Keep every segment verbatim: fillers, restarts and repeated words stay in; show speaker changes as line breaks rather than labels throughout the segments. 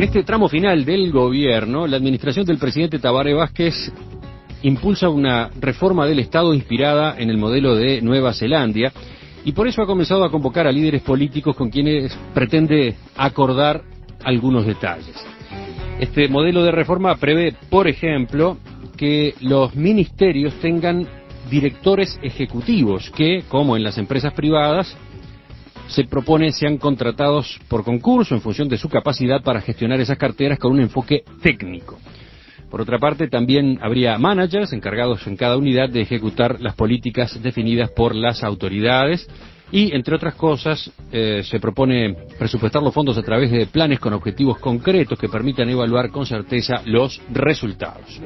En este tramo final del gobierno, la administración del presidente Tabaré Vázquez impulsa una reforma del Estado inspirada en el modelo de Nueva Zelanda y por eso ha comenzado a convocar a líderes políticos con quienes pretende acordar algunos detalles. Este modelo de reforma prevé, por ejemplo, que los ministerios tengan directores ejecutivos que, como en las empresas privadas, se propone sean contratados por concurso en función de su capacidad para gestionar esas carteras con un enfoque técnico. Por otra parte, también habría managers encargados en cada unidad de ejecutar las políticas definidas por las autoridades y, entre otras cosas, eh, se propone presupuestar los fondos a través de planes con objetivos concretos que permitan evaluar con certeza los resultados.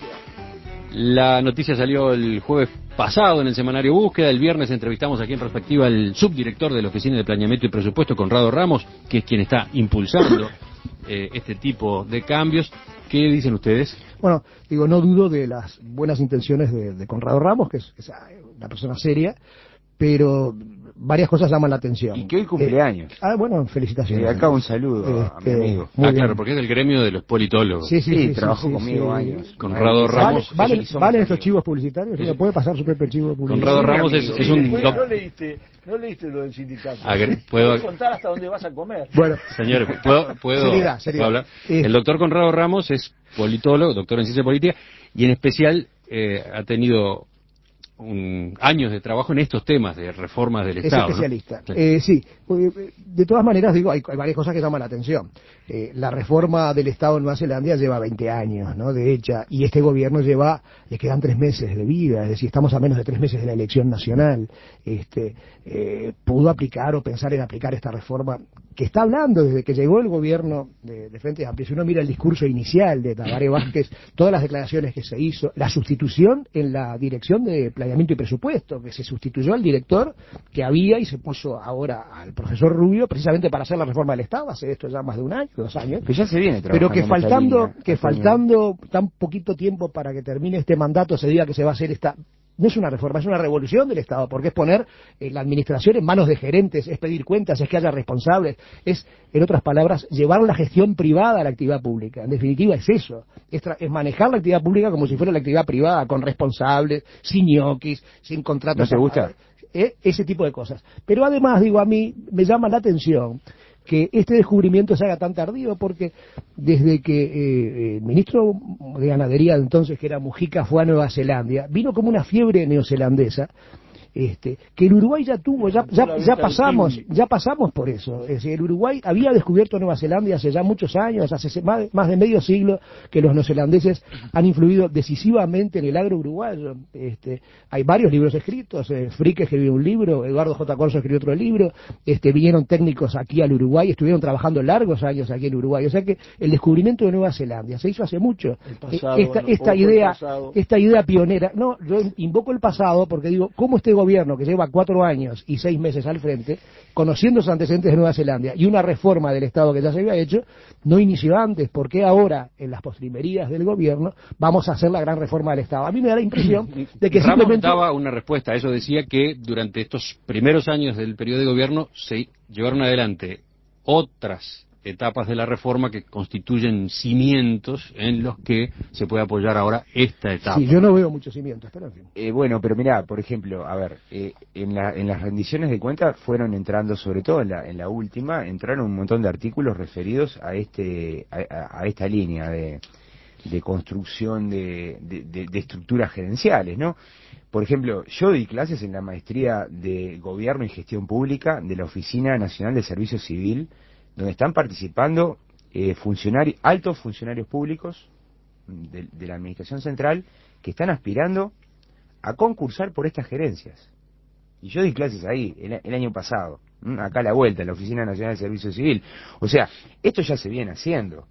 La noticia salió el jueves pasado en el semanario Búsqueda. El viernes entrevistamos aquí en Perspectiva al subdirector de la Oficina de Planeamiento y Presupuesto, Conrado Ramos, que es quien está impulsando eh, este tipo de cambios. ¿Qué dicen ustedes?
Bueno, digo, no dudo de las buenas intenciones de, de Conrado Ramos, que es, es una persona seria, pero varias cosas llaman la atención.
Y que hoy cumpleaños.
Eh, ah, bueno, felicitaciones.
Y acá un saludo este, a mi amigo.
Ah, claro, porque es del gremio de los politólogos.
Sí, sí, sí,
sí,
sí
trabajó
sí,
conmigo
sí.
años.
Conrado Ramos.
¿Vale, vale, ¿vale estos chivos publicitarios? ¿No puede pasar su propio chivo publicitario?
Conrado Ramos es, es un...
No, no leíste, no leíste lo del sindicato.
Agre... ¿Puedo
Puedes contar hasta dónde vas a comer.
Bueno,
señores, ¿puedo, puedo,
seriedad, seriedad.
¿puedo hablar?
Eh.
El doctor Conrado Ramos es politólogo, doctor en ciencia política, y en especial eh, ha tenido un, años de trabajo en estos temas de reformas del Estado.
Es especialista.
¿No?
Eh, sí, de todas maneras, digo, hay, hay varias cosas que llaman la atención. Eh, la reforma del Estado en Nueva Zelanda lleva veinte años, ¿no?, de hecha, y este gobierno lleva, le quedan tres meses de vida, es decir, estamos a menos de tres meses de la elección nacional. Este, eh, pudo aplicar o pensar en aplicar esta reforma que está hablando desde que llegó el gobierno de, de Frente Amplio. Si uno mira el discurso inicial de Tabaré Vázquez, todas las declaraciones que se hizo, la sustitución en la dirección de planeamiento y presupuesto, que se sustituyó al director que había y se puso ahora al profesor Rubio precisamente para hacer la reforma del Estado, hace esto ya más de un año, dos años.
Que ya se viene trabajando.
Pero que
en esa
faltando,
línea,
que faltando tan poquito tiempo para que termine este mandato, se diga que se va a hacer esta... No es una reforma, es una revolución del Estado, porque es poner eh, la administración en manos de gerentes, es pedir cuentas, es que haya responsables, es, en otras palabras, llevar la gestión privada a la actividad pública. En definitiva es eso, es, es manejar la actividad pública como si fuera la actividad privada, con responsables, sin ñoquis, sin contratos.
¿No te gusta?
Eh, ese tipo de cosas. Pero además, digo, a mí me llama la atención que este descubrimiento se haga tan tardío, porque desde que eh, el ministro de Ganadería de entonces, que era Mujica, fue a Nueva Zelanda, vino como una fiebre neozelandesa, este, que el Uruguay ya tuvo, ya, ya, ya pasamos, ya pasamos por eso. Es decir, el Uruguay había descubierto Nueva Zelanda hace ya muchos años, hace más de, más de medio siglo que los neozelandeses han influido decisivamente en el agro uruguayo. Este, hay varios libros escritos, eh, Frick escribió un libro, Eduardo J. Corso escribió otro libro, este, vinieron técnicos aquí al Uruguay, estuvieron trabajando largos años aquí en Uruguay. O sea que el descubrimiento de Nueva Zelanda se hizo hace mucho.
Pasado,
esta,
bueno,
esta idea,
pasado.
esta idea pionera, no, yo invoco el pasado porque digo, ¿cómo este gobierno que lleva cuatro años y seis meses al frente, conociendo los antecedentes de Nueva Zelanda y una reforma del Estado que ya se había hecho, no inició antes? ¿Por qué ahora, en las postrimerías del gobierno, vamos a hacer la gran reforma del Estado? A mí me da la impresión de que
Ramos
simplemente...
daba una respuesta a eso, decía que durante estos primeros años del periodo de gobierno se llevaron adelante otras etapas de la reforma que constituyen cimientos en los que se puede apoyar ahora esta etapa.
Sí, yo no veo muchos cimientos, pero en fin.
Eh, bueno, pero mirá, por ejemplo, a ver, eh, en, la, en las rendiciones de cuentas fueron entrando, sobre todo en la, en la última, entraron un montón de artículos referidos a este a, a esta línea de, de construcción de, de, de, de estructuras gerenciales, ¿no? Por ejemplo, yo di clases en la maestría de Gobierno y Gestión Pública de la Oficina Nacional de Servicio Civil, donde están participando eh, funcionarios, altos funcionarios públicos de, de la Administración Central que están aspirando a concursar por estas gerencias. Y yo di clases ahí el, el año pasado, ¿m? Acá a la vuelta, en la Oficina Nacional de Servicio Civil. O sea, esto ya se viene haciendo.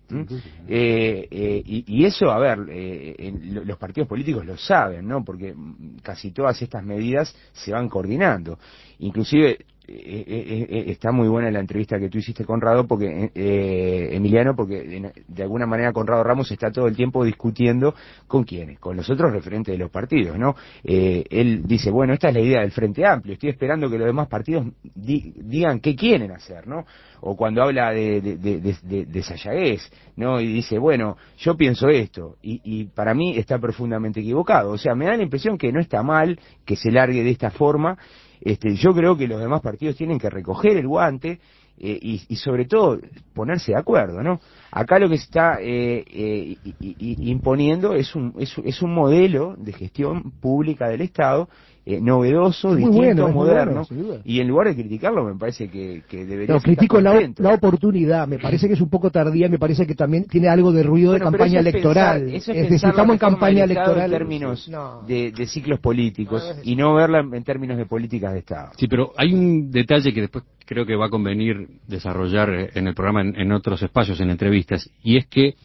Eh, eh, y, y eso, a ver, eh, en, los partidos políticos lo saben, ¿no? Porque casi todas estas medidas se van coordinando. Inclusive... Eh, eh, eh, está muy buena la entrevista que tú hiciste con Conrado, porque eh, Emiliano, porque eh, de alguna manera Conrado Ramos está todo el tiempo discutiendo con quiénes, con los otros referentes de los partidos, ¿no? Eh, él dice, bueno, esta es la idea del Frente Amplio, estoy esperando que los demás partidos di digan qué quieren hacer, ¿no? O cuando habla de, de, de, de, de, de Sayagués, ¿no? Y dice, bueno, yo pienso esto, y, y para mí está profundamente equivocado. O sea, me da la impresión que no está mal que se largue de esta forma. Este, yo creo que los demás partidos tienen que recoger el guante eh, y, y sobre todo ponerse de acuerdo, ¿no? Acá lo que se está eh, eh, y, y, imponiendo es un, es, es un modelo de gestión pública del Estado eh, novedoso,
es
distinto,
bueno,
moderno,
bueno,
y en lugar de criticarlo me parece que, que debería
no,
estar
critico la,
contento.
la oportunidad, me parece que es un poco tardía, me parece que también tiene algo de ruido
Bueno,
de
pero
campaña
eso es
electoral.
pensar- eso es
es decir,
pensar la
estamos en
reforma
campaña
del Estado
electoral.
en términos
No.
de, de ciclos políticos
No, no es
y no verla en términos de políticas de Estado.
Sí, pero hay un detalle que después creo que va a convenir desarrollar eh, en el programa, en, en otros espacios, en entrevistas, y es que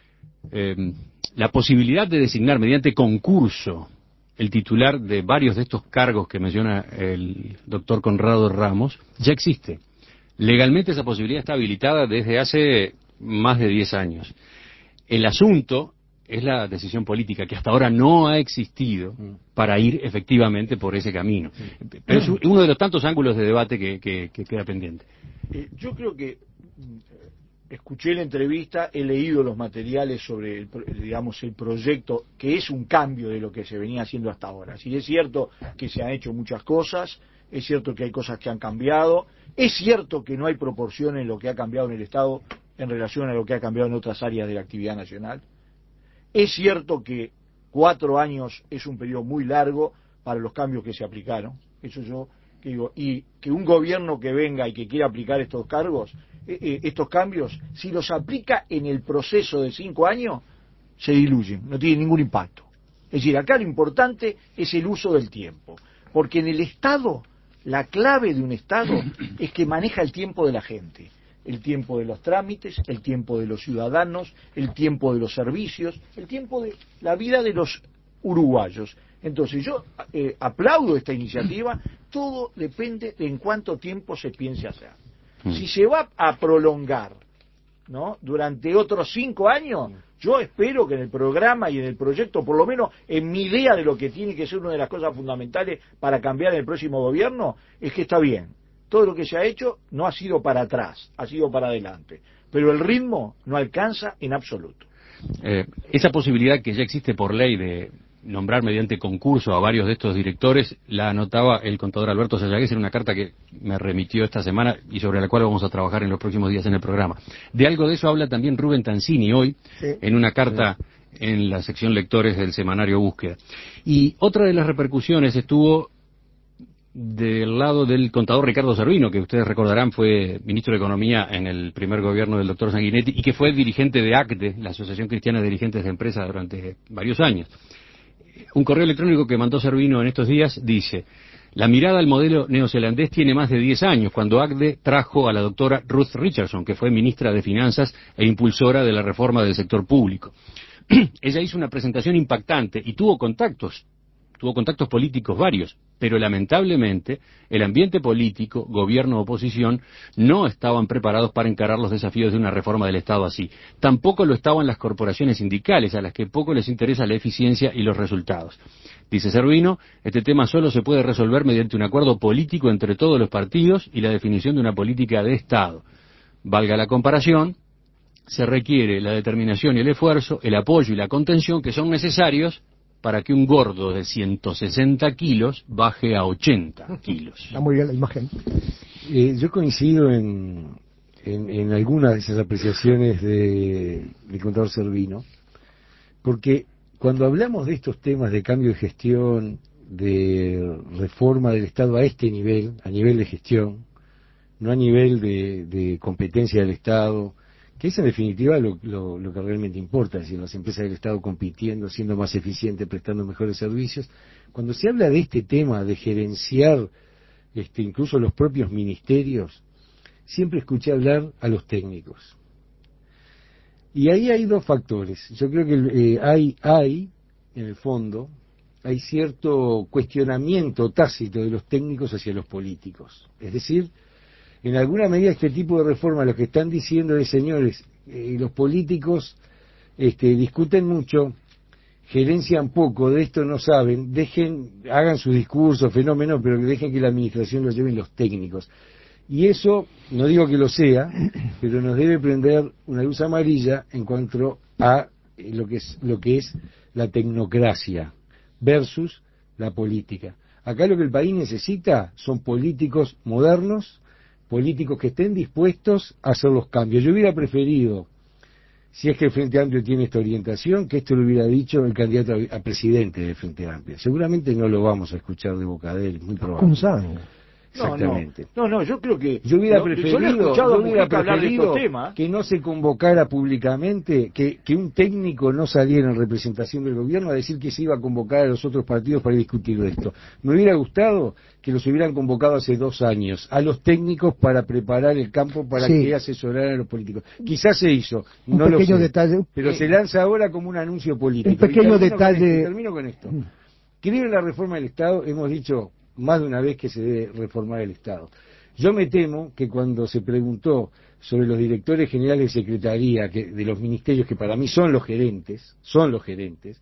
eh, la posibilidad de designar mediante concurso el titular de varios de estos cargos que menciona el doctor Conrado Ramos ya existe. Legalmente esa posibilidad está habilitada desde hace más de diez años. El asunto es la decisión política, que hasta ahora no ha existido para ir efectivamente por ese camino. Pero es uno de los tantos ángulos de debate que, que, que queda pendiente.
Eh, yo creo que mm, escuché la entrevista, he leído los materiales sobre el, pro- digamos, el proyecto, que es un cambio de lo que se venía haciendo hasta ahora. Sí, es cierto que se han hecho muchas cosas, es cierto que hay cosas que han cambiado, es cierto que no hay proporción en lo que ha cambiado en el Estado en relación a lo que ha cambiado en otras áreas de la actividad nacional. Es cierto que cuatro años es un periodo muy largo para los cambios que se aplicaron, eso yo que digo, y que un gobierno que venga y que quiera aplicar estos cargos, eh, eh, estos cambios, si los aplica en el proceso de cinco años, se diluyen, no tienen ningún impacto. Es decir, acá lo importante es el uso del tiempo, porque en el Estado, la clave de un Estado es que maneja el tiempo de la gente. El tiempo de los trámites, el tiempo de los ciudadanos, el tiempo de los servicios, el tiempo de la vida de los uruguayos. Entonces yo eh, aplaudo esta iniciativa, todo depende de en cuánto tiempo se piense hacer. Si se va a prolongar, ¿no?, durante otros cinco años, yo espero que en el programa y en el proyecto, por lo menos en mi idea de lo que tiene que ser una de las cosas fundamentales para cambiar en el próximo gobierno, es que está bien. Todo lo que se ha hecho no ha sido para atrás, ha sido para adelante. Pero el ritmo no alcanza en absoluto.
Eh, esa posibilidad que ya existe por ley de nombrar mediante concurso a varios de estos directores, la anotaba el contador Alberto Sayagués en una carta que me remitió esta semana y sobre la cual vamos a trabajar en los próximos días en el programa. De algo de eso habla también Rubén Tanzini hoy, sí, en una carta sí. en la sección lectores del semanario Búsqueda. Y otra de las repercusiones estuvo del lado del contador Ricardo Servino, que ustedes recordarán fue ministro de Economía en el primer gobierno del doctor Sanguinetti y que fue dirigente de A C D E, la Asociación Cristiana de Dirigentes de Empresas, durante varios años. Un correo electrónico que mandó Servino en estos días dice: la mirada al modelo neozelandés tiene más de diez años, cuando A C D E trajo a la doctora Ruth Richardson, que fue ministra de Finanzas e impulsora de la reforma del sector público. Ella hizo una presentación impactante y tuvo contactos, tuvo contactos políticos varios, pero lamentablemente el ambiente político, gobierno, oposición, no estaban preparados para encarar los desafíos de una reforma del Estado así. Tampoco lo estaban las corporaciones sindicales, a las que poco les interesa la eficiencia y los resultados. Dice Servino, este tema solo se puede resolver mediante un acuerdo político entre todos los partidos y la definición de una política de Estado. Valga la comparación, se requiere la determinación y el esfuerzo, el apoyo y la contención que son necesarios para que un gordo de ciento sesenta kilos baje a ochenta kilos.
Está muy bien la imagen.
Eh, yo coincido en, en, en algunas de esas apreciaciones de, del contador Servino, porque cuando hablamos de estos temas de cambio de gestión, de reforma del Estado a este nivel, a nivel de gestión, no a nivel de, de competencia del Estado, que es en definitiva lo, lo, lo que realmente importa, es decir, las empresas del Estado compitiendo, siendo más eficientes, prestando mejores servicios. Cuando se habla de este tema, de gerenciar este, incluso los propios ministerios, siempre escuché hablar a los técnicos. Y ahí hay dos factores. Yo creo que eh, hay, hay, en el fondo, hay cierto cuestionamiento tácito de los técnicos hacia los políticos. Es decir, en alguna medida este tipo de reforma, lo que están diciendo es, señores, eh, los políticos este, discuten mucho, gerencian poco, de esto no saben, dejen, hagan sus discursos, fenómenos, pero que dejen que la administración lo lleven los técnicos. Y eso, no digo que lo sea, pero nos debe prender una luz amarilla en cuanto a lo que es, lo que es la tecnocracia versus la política. Acá lo que el país necesita son políticos modernos, políticos que estén dispuestos a hacer los cambios. Yo hubiera preferido, si es que el Frente Amplio tiene esta orientación, que esto lo hubiera dicho el candidato a, a presidente del Frente Amplio. Seguramente no lo vamos a escuchar de boca de él, muy probable.
Un sang.
Exactamente.
No, no, no, yo creo que...
Yo hubiera
no,
preferido,
yo he escuchado
yo hubiera
a hablar de estos
preferido
temas.
que no se convocara públicamente, que, que un técnico no saliera en representación del gobierno a decir que se iba a convocar a los otros partidos para discutir de esto. Me hubiera gustado que los hubieran convocado hace dos años, a los técnicos para preparar el campo para
Sí.
que asesoraran a los políticos. Quizás se hizo,
Un
no lo
pequeño
sé,
detalle.
pero se lanza ahora como un anuncio político.
Un pequeño
Y termino con
detalle.
esto, termino con esto. Creo en la reforma del Estado, hemos dicho más de una vez que se debe reformar el Estado. Yo me temo que cuando se preguntó sobre los directores generales de secretaría que, de los ministerios, que para mí son los gerentes, son los gerentes,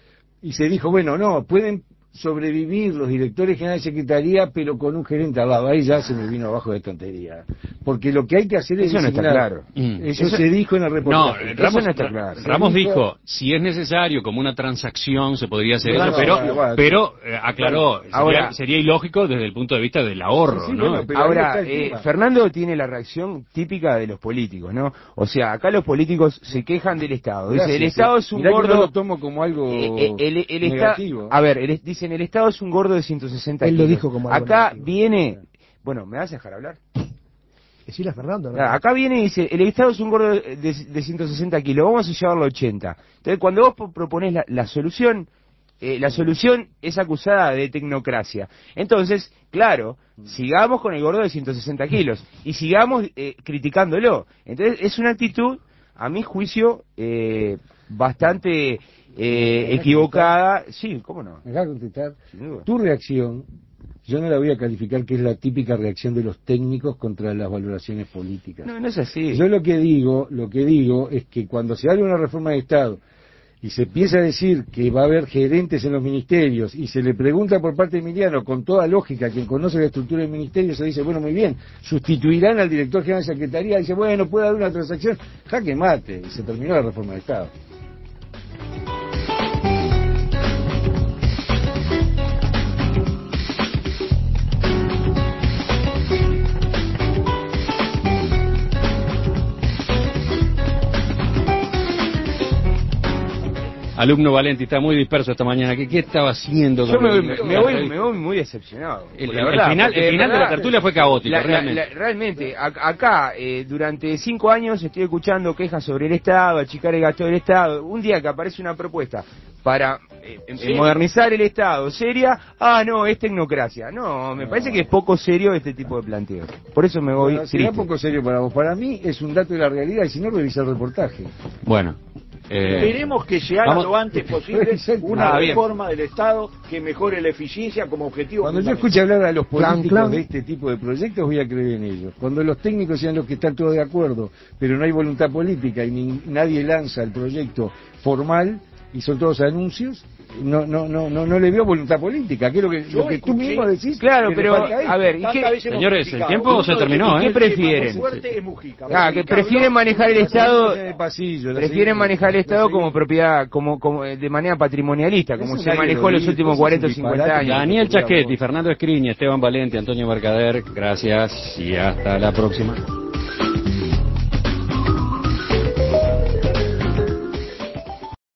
y se dijo, bueno, no, pueden sobrevivir los directores generales de secretaría, pero con un gerente al lado. Ahí ya se me vino abajo de tontería. Porque lo que hay que hacer es
Eso no está
designar-
claro.
Mm.
Eso,
Eso-
se dijo en el
No,
reportaje.
Eso
Ramos,
no está claro.
Ramos
Se dijo-
dijo, si es necesario, como una transacción, se podría hacer
Bueno,
eso, pero,
bueno, bueno,
pero eh, aclaró,
Bueno, ahora-
sería, sería ilógico desde el punto de vista del ahorro,
Sí, sí,
¿no?
bueno, pero ahí
Ahora,
está el
eh,
tema.
Fernando tiene la reacción típica de los políticos, ¿no? O sea, acá los políticos se quejan del Estado. Dice,
Gracias,
el Estado
eh.
es un
Mirá que
gordo...
no lo tomo como algo
Eh, eh, el, el esta-
negativo.
a ver, el- dicen, el Estado es un gordo de ciento sesenta
Él lo
kilos.
dijo como algo
Acá
negativo.
viene... Bueno, ¿me vas a dejar hablar?
Decirle a Fernando, ¿no?
Claro, acá viene y dice, el Estado es un gordo de, de ciento sesenta kilos, vamos a llevarlo a ochenta. Entonces, cuando vos po- proponés la, la solución, eh, la solución es acusada de tecnocracia. Entonces, claro, sigamos con el gordo de ciento sesenta kilos y sigamos eh, criticándolo. Entonces, es una actitud, a mi juicio, eh, bastante eh, equivocada. Sí, ¿cómo no?
¿Me dejas contestar?
Sin duda.
Tu reacción, yo no la voy a calificar que es la típica reacción de los técnicos contra las valoraciones políticas.
No, no es así.
Yo lo que digo, lo que digo es que cuando se haga una reforma de Estado y se empieza a decir que va a haber gerentes en los ministerios y se le pregunta por parte de Emiliano, con toda lógica, quien conoce la estructura del ministerio, se dice, bueno, muy bien, sustituirán al director general de Secretaría, y dice, bueno, puede haber una transacción, jaque mate, y se terminó la reforma de Estado.
Alumno Valenti está muy disperso esta mañana. ¿Qué, qué estaba haciendo?
Yo
con
me voy,
el-
me,
la
me voy,
entrevista?
me voy muy decepcionado.
El,
la
el- el
verdad,
final,
porque
el final de la
verdad,
tertulia fue caótico,
la- la-
realmente.
la- realmente, a- acá, eh, durante cinco años estoy escuchando quejas sobre el Estado, achicar el gasto del Estado. Un día que aparece una propuesta para eh, eh,
Sí.
modernizar el Estado seria, ah, no, es tecnocracia. No, me parece que es poco serio este tipo de planteos. Por eso me voy
Bueno, será
triste.
poco serio para vos. Para mí es un dato de la realidad, y si no, revisa el reportaje.
Bueno. eh,
Queremos que se haga
vamos-
lo antes posible una
Ah, bien.
reforma del Estado que mejore la eficiencia como objetivo.
Cuando yo
fundamental.
escuche hablar a los
Clan,
políticos
clan.
de este tipo de proyectos, voy a creer en ellos. Cuando los técnicos sean los que están todos de acuerdo, pero no hay voluntad política y ni- nadie lanza el proyecto formal y son todos anuncios, no no no no no le veo voluntad política, que es lo que,
Yo
lo que tú
escuché-
mismo decís.
Claro,
que le
pero,
falta esto.
a ver, ¿y
Tantas
qué-
veces hemos
Señores, el
criticado.
tiempo
Uno
se
de los
terminó,
que
¿eh?
¿Qué prefieren?
más fuerte es Mujica.
Ah, que
Mujica
prefieren
habló-
manejar el
La
Estado...
seguimos en el pasillo, la
Prefieren
seguimos,
manejar el
la
Estado como
seguimos.
propiedad, como, como eh, de manera patrimonialista, como
Eso
se
nadie
manejó
lo
en los
dijo,
últimos
eso es
cuarenta o
un
cincuenta
disparate.
años.
Daniel Chaschetti, Fernando Escriña, Esteban Valenti, Antonio Mercader, gracias y hasta la próxima.